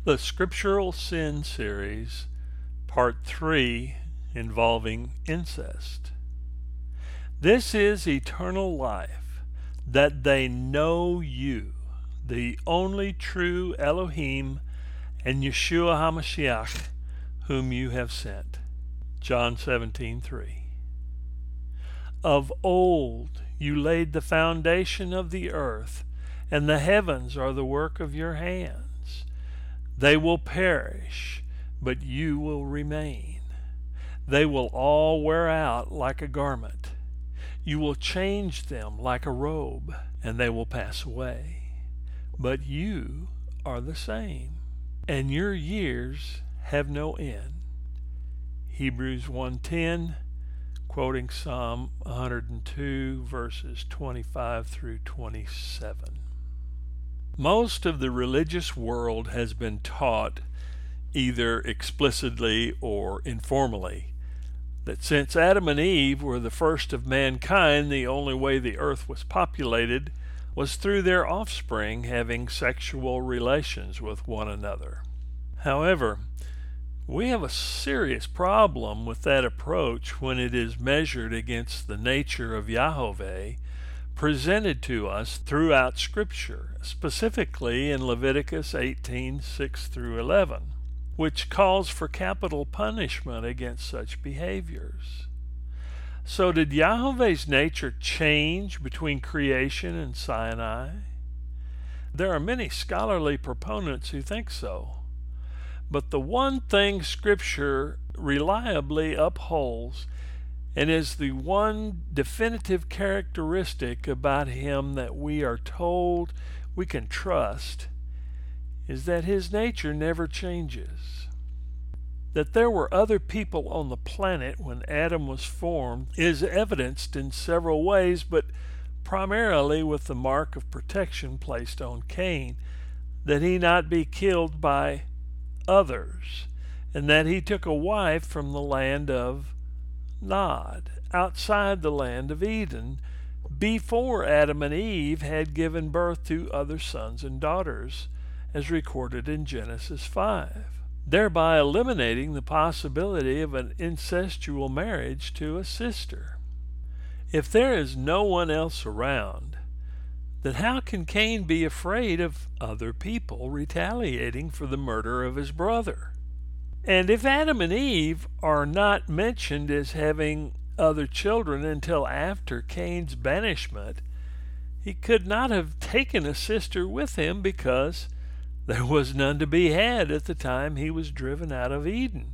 The Scriptural Sin Series, Part 3, involving incest. This is eternal life, that they know you, the only true Elohim, and Yeshua HaMashiach, whom you have sent. John 17:3. Of old you laid the foundation of the earth, and the heavens are the work of your hands. They will perish, but you will remain. They will all wear out like a garment. You will change them like a robe, and they will pass away. But you are the same, and your years have no end. Hebrews 1:10, quoting Psalm 102, verses 25 through 27. Most of the religious world has been taught, either explicitly or informally, that since Adam and Eve were the first of mankind, the only way the earth was populated was through their offspring having sexual relations with one another. However, we have a serious problem with that approach when it is measured against the nature of Yahweh presented to us throughout Scripture, specifically in Leviticus 18:6 through 11, which calls for capital punishment against such behaviors. So did Yahweh's nature change between creation and Sinai? There are many scholarly proponents who think so. But the one thing Scripture reliably upholds, and is the one definitive characteristic about him that we are told we can trust, is that his nature never changes. That there were other people on the planet when Adam was formed is evidenced in several ways, but primarily with the mark of protection placed on Cain, that he not be killed by others, and that he took a wife from the land of Nod, outside the land of Eden, before Adam and Eve had given birth to other sons and daughters, as recorded in Genesis 5, thereby eliminating the possibility of an incestual marriage to a sister. If there is no one else around, then how can Cain be afraid of other people retaliating for the murder of his brother? And if Adam and Eve are not mentioned as having other children until after Cain's banishment, he could not have taken a sister with him because there was none to be had at the time he was driven out of Eden.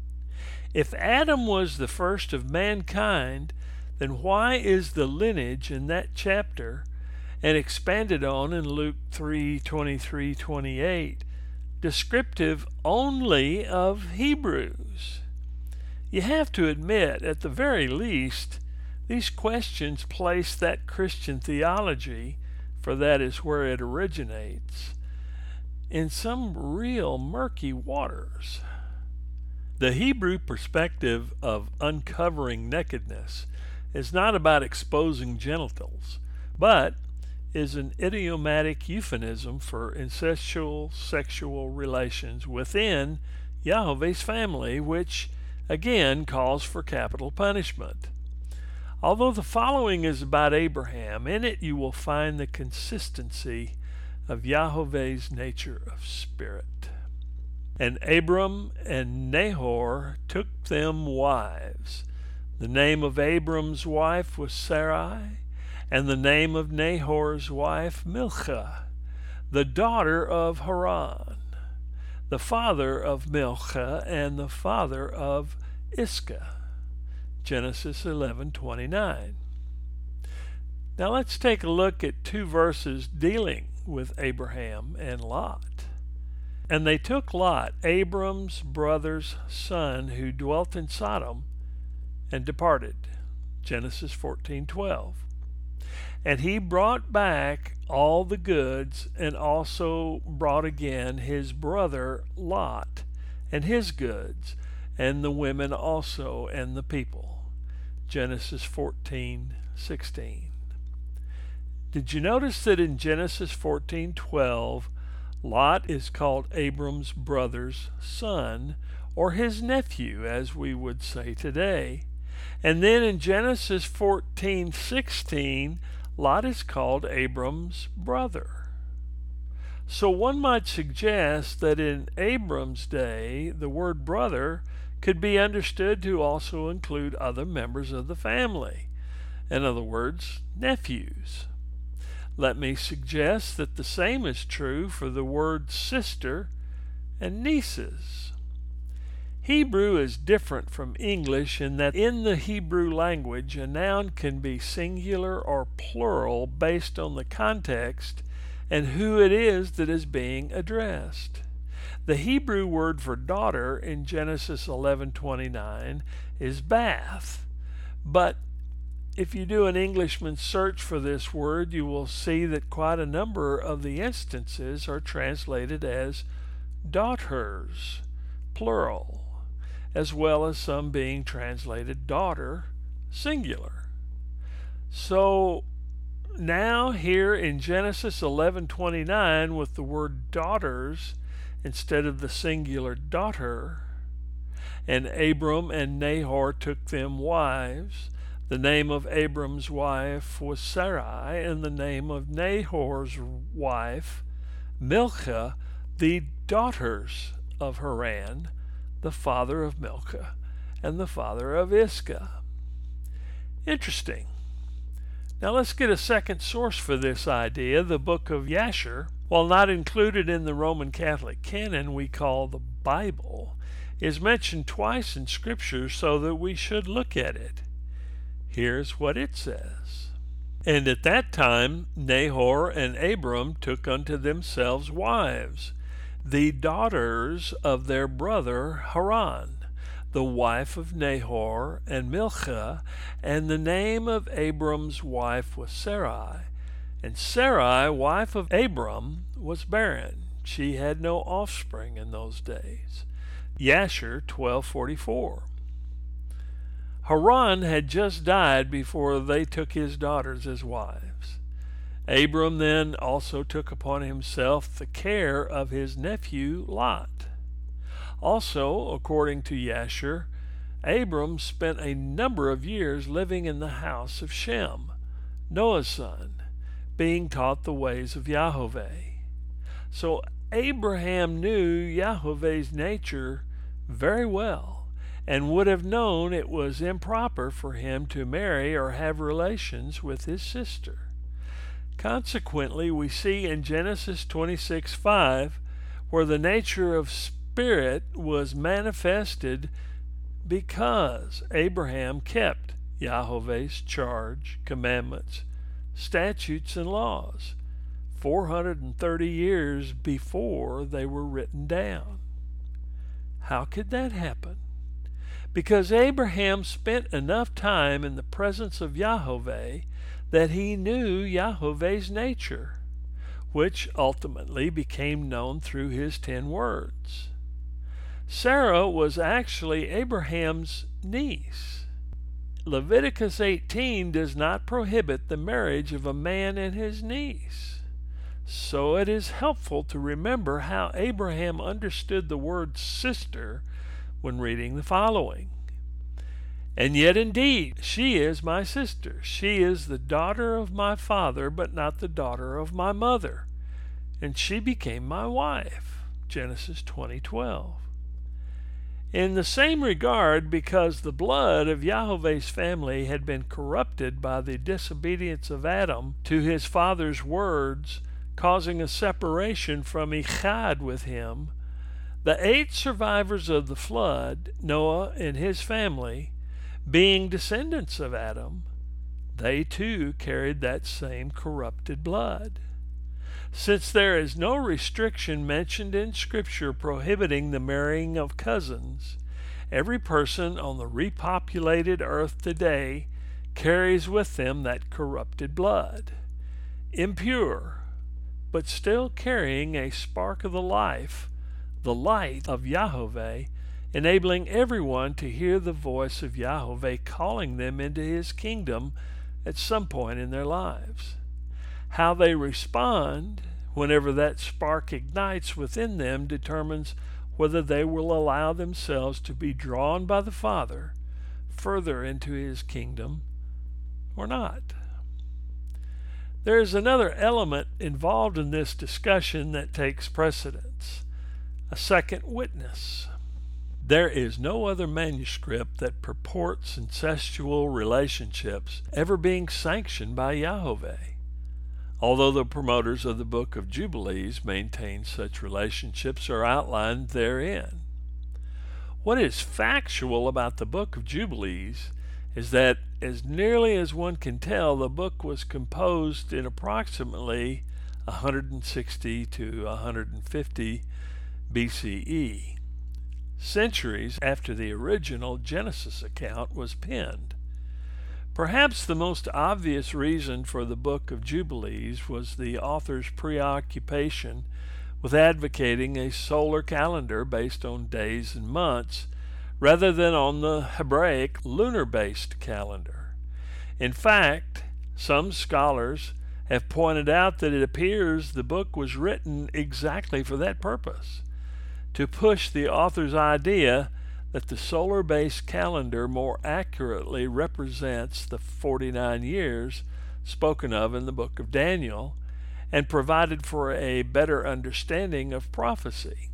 If Adam was the first of mankind, then why is the lineage in that chapter, and expanded on in Luke 3:23-28, descriptive only of Hebrews? You have to admit, at the very least, these questions place that Christian theology, for that is where it originates, in some real murky waters. The Hebrew perspective of uncovering nakedness is not about exposing genitals, but is an idiomatic euphemism for incestual sexual relations within Yahweh's family, which again calls for capital punishment. Although the following is about Abraham, in it you will find the consistency of Yahweh's nature of spirit. And Abram and Nahor took them wives. The name of Abram's wife was Sarai, and the name of Nahor's wife Milcah, the daughter of Haran, the father of Milcah and the father of Iscah. Genesis 11:29. Now let's take a look at two verses dealing with Abraham and Lot. And they took Lot, Abram's brother's son, who dwelt in Sodom, and departed. Genesis 14:12. And he brought back all the goods, and also brought again his brother Lot, and his goods, and the women also, and the people. Genesis 14:16. Did you notice that in Genesis 14:12, Lot is called Abram's brother's son, or his nephew, as we would say today. And then in Genesis 14:16, Lot is called Abram's brother. So one might suggest that in Abram's day, the word brother could be understood to also include other members of the family. In other words, nephews. Let me suggest that the same is true for the word sister and nieces. Hebrew is different from English in that in the Hebrew language a noun can be singular or plural based on the context and who it is that is being addressed. The Hebrew word for daughter in Genesis 11:29 is bath, but if you do an Englishman's search for this word, you will see that quite a number of the instances are translated as daughters, plural, as well as some being translated daughter, singular. So now here in Genesis 11:29 with the word daughters instead of the singular daughter, and Abram and Nahor took them wives. The name of Abram's wife was Sarai, and the name of Nahor's wife, Milcah, the daughters of Haran, the father of Milcah, and the father of Iscah. Interesting. Now let's get a second source for this idea. The book of Yashar, while not included in the Roman Catholic canon we call the Bible, is mentioned twice in Scripture so that we should look at it. Here's what it says. And at that time Nahor and Abram took unto themselves wives, the daughters of their brother Haran, the wife of Nahor and Milcah, and the name of Abram's wife was Sarai. And Sarai, wife of Abram, was barren. She had no offspring in those days. Yashar 12:44. Haran had just died before they took his daughters as wives. Abram then also took upon himself the care of his nephew Lot. Also, according to Yashar, Abram spent a number of years living in the house of Shem, Noah's son, being taught the ways of Yahovah. So Abraham knew Yahovah's nature very well, and would have known it was improper for him to marry or have relations with his sister. Consequently, we see in Genesis 26:5 where the nature of spirit was manifested because Abraham kept Yahovah's charge, commandments, statutes, and laws 430 years before they were written down. How could that happen? Because Abraham spent enough time in the presence of Yahovah that he knew Yahovah's nature, which ultimately became known through his 10 words. Sarah was actually Abraham's niece. Leviticus 18 does not prohibit the marriage of a man and his niece. So it is helpful to remember how Abraham understood the word sister when reading the following. And yet indeed, she is my sister. She is the daughter of my father, but not the daughter of my mother. And she became my wife. Genesis 20:12. In the same regard, because the blood of Yahovah's family had been corrupted by the disobedience of Adam to his father's words, causing a separation from Echad with him, the 8 survivors of the flood, Noah and his family, being descendants of Adam, they too carried that same corrupted blood. Since there is no restriction mentioned in Scripture prohibiting the marrying of cousins, every person on the repopulated earth today carries with them that corrupted blood, impure, but still carrying a spark of the life, the light of Yahovah, enabling everyone to hear the voice of Yahovah calling them into his kingdom at some point in their lives. How they respond whenever that spark ignites within them, determines whether they will allow themselves to be drawn by the Father further into His kingdom or not. There is another element involved in this discussion that takes precedence: a second witness. There is no other manuscript that purports incestual relationships ever being sanctioned by Yahweh, although the promoters of the Book of Jubilees maintain such relationships are outlined therein. What is factual about the Book of Jubilees is that, as nearly as one can tell, the book was composed in approximately 160 to 150 BCE, centuries after the original Genesis account was penned. Perhaps the most obvious reason for the Book of Jubilees was the author's preoccupation with advocating a solar calendar based on days and months rather than on the Hebraic lunar-based calendar. In fact, some scholars have pointed out that it appears the book was written exactly for that purpose, to push the author's idea that the solar-based calendar more accurately represents the 49 years spoken of in the book of Daniel and provided for a better understanding of prophecy.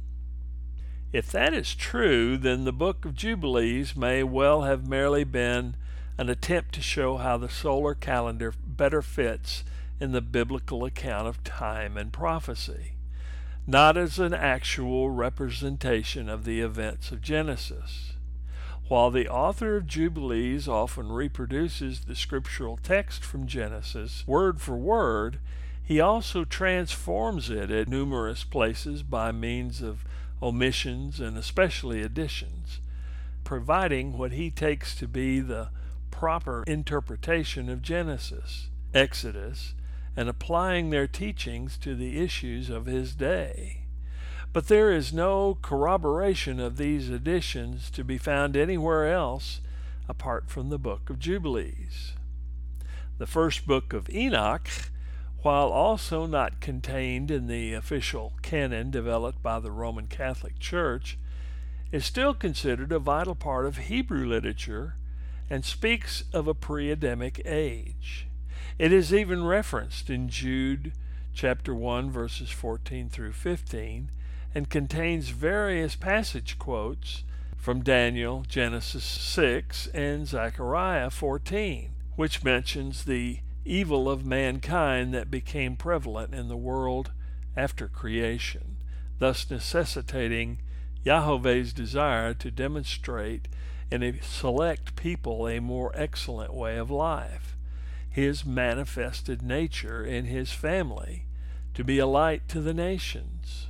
If that is true, then the Book of Jubilees may well have merely been an attempt to show how the solar calendar better fits in the biblical account of time and prophecy, not as an actual representation of the events of Genesis. While the author of Jubilees often reproduces the scriptural text from Genesis word for word, he also transforms it at numerous places by means of omissions and especially additions, providing what he takes to be the proper interpretation of Genesis, Exodus, and applying their teachings to the issues of his day. But there is no corroboration of these additions to be found anywhere else apart from the Book of Jubilees. The first book of Enoch, while also not contained in the official canon developed by the Roman Catholic Church, is still considered a vital part of Hebrew literature and speaks of a pre-Adamic age. It is even referenced in Jude chapter 1 verses 14 through 15 and contains various passage quotes from Daniel, Genesis 6, and Zechariah 14, which mentions the evil of mankind that became prevalent in the world after creation, thus necessitating Yahweh's desire to demonstrate in a select people a more excellent way of life, his manifested nature in his family, to be a light to the nations.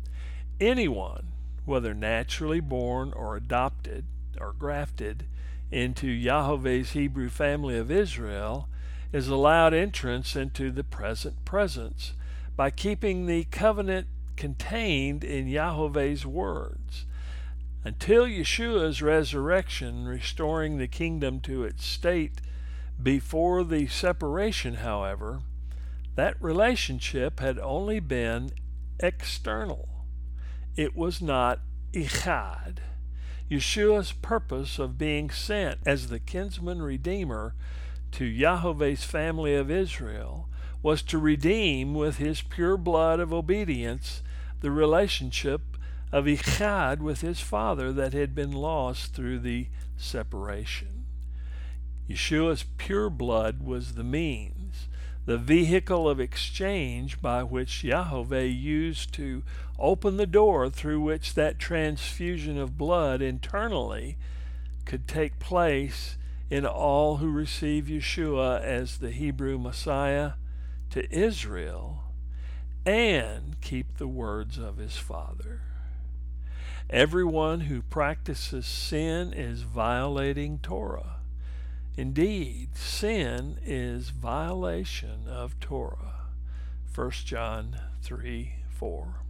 Anyone, whether naturally born or adopted or grafted into Yahweh's Hebrew family of Israel, is allowed entrance into the present presence by keeping the covenant contained in Yahweh's words. Until Yeshua's resurrection, restoring the kingdom to its state before the separation, however, that relationship had only been external. It was not ichad. Yeshua's purpose of being sent as the kinsman redeemer to Yahweh's family of Israel was to redeem with his pure blood of obedience the relationship of ichad with his Father that had been lost through the separation. Yeshua's pure blood was the means, the vehicle of exchange by which Yahweh used to open the door through which that transfusion of blood internally could take place in all who receive Yeshua as the Hebrew Messiah to Israel and keep the words of his Father. Everyone who practices sin is violating Torah. Indeed, sin is violation of Torah. 1 John 3:4.